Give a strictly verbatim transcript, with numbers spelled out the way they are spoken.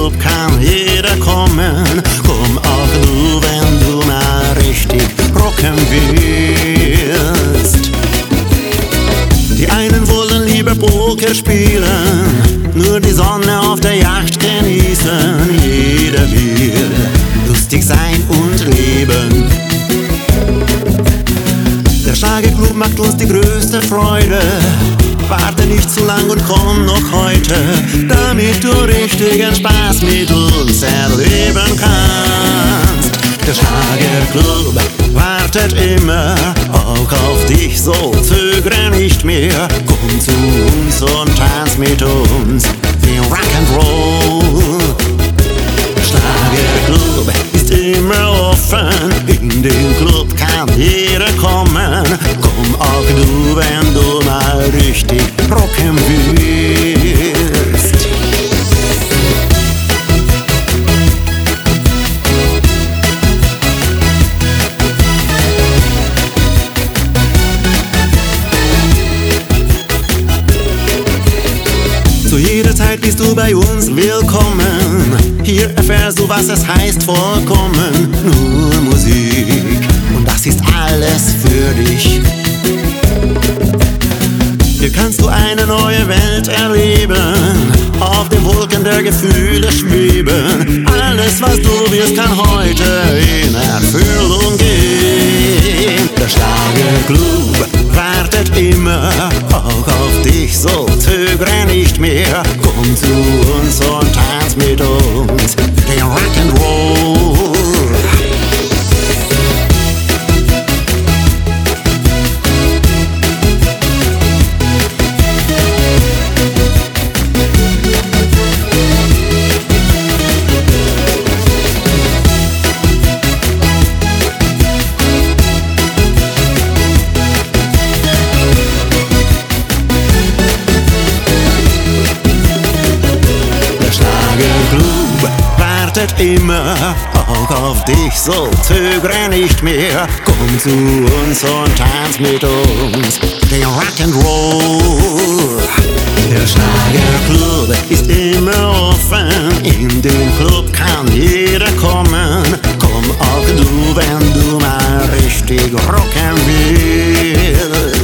Club kann jeder kommen. Komm auch du, wenn du mal richtig rocken willst. Die einen wollen lieber Poker spielen, nur die Sonne auf der Yacht genießen. Jeder will lustig sein und leben. Der Schlagerclub macht uns die größte Freude. Warte nicht zu lang und komm noch heute, damit du richtigen Spaß mit uns erleben kannst. Der Schlagerclub wartet immer auch auf dich, so zögere nicht mehr. Komm zu uns und tanz mit uns den Rock'n'Roll. Der Schlagerclub ist immer offen, in den Club kann jeder kommen. Komm auch du, wenn du mal richtig rocken willst. Zu jeder Zeit bist du bei uns willkommen. Hier erfährst du, was es heißt vollkommen. Nur Musik und das ist alles für dich. Hier kannst du eine neue Welt erleben, auf den Wolken der Gefühle schweben. Alles, was du willst, kann heute in Erfüllung gehen. Der Schlagerclub wartet immer auch auf dich, so zögere nicht mehr. Komm zu uns und tanz mit uns den Rock'n'Roll. Schlagerclub wartet immer auch auf dich, so zögere nicht mehr. Komm zu uns und tanz mit uns den Rock'n'Roll. Der Schlagerclub ist immer offen, in den Club kann jeder kommen. Komm auch du, wenn du mal richtig rocken willst.